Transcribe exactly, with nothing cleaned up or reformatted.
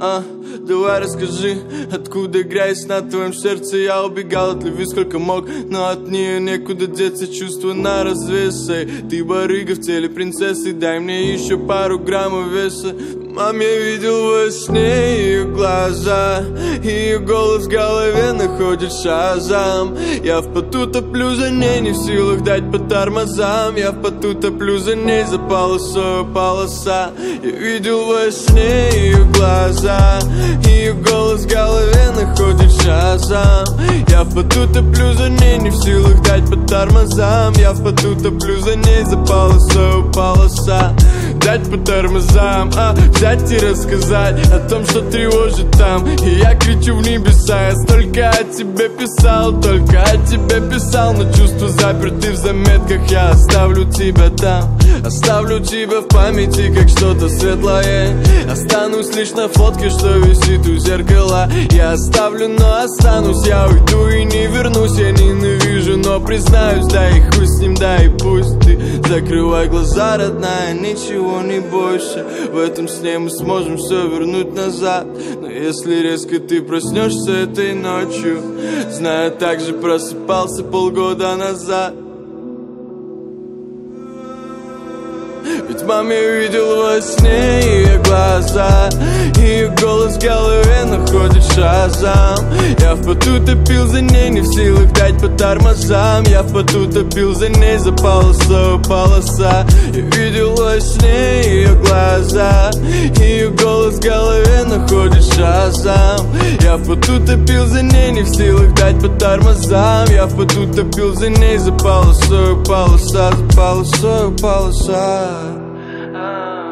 а, давай расскажи, откуда грязь на твоем сердце. Я убегал от любви сколько мог, но от нее некуда деться. Чувства на развес, эй, ты барыга в теле принцессы. Дай мне еще пару граммов веса. Мам, я видел во сне ее глаза, ее голос в голове находит шазам. Я в поту топлю за ней, не в силах дать по тормозам. Я в поту топлю за ней, за полосою полоса. Я видел во сне ее глаза, ее голос в голове находит шазам. Я в поту топлю за ней, не в силах дать по тормозам. Я в поту топлю за ней, за полосою полоса. Дать по тормозам, а, взять и рассказать о том, что тревожит там. И я кричу в небеса, я столько о тебе писал, только о тебе писал. Но чувства заперты в заметках, я оставлю тебя там. Оставлю тебя в памяти, как что-то светлое. Останусь лишь на фотке, что висит у зеркала. Я оставлю, но останусь, я уйду и не вернусь. Я ненавижу, но признаюсь, да и хуй с ним, да и пусть. Ты закрывай глаза, родная, ничего не бойся. В этом сне мы сможем все вернуть назад. Но если резко ты проснешься этой ночью, знаю, так же просыпался полгода назад. Ведь мам, я видел во сне ее глаза, ее голос в голове находит шазам. Я в поту топил за ней, не в силах дать по тормозам. Я в поту топил за ней, за полосою полоса. Я видел во сне ее глаза, ее голос в голове находит шазам. Я в поту топил за ней, не в силах дать по тормозам. Я в поту топил за ней, за полосою полоса, за полосою полоса.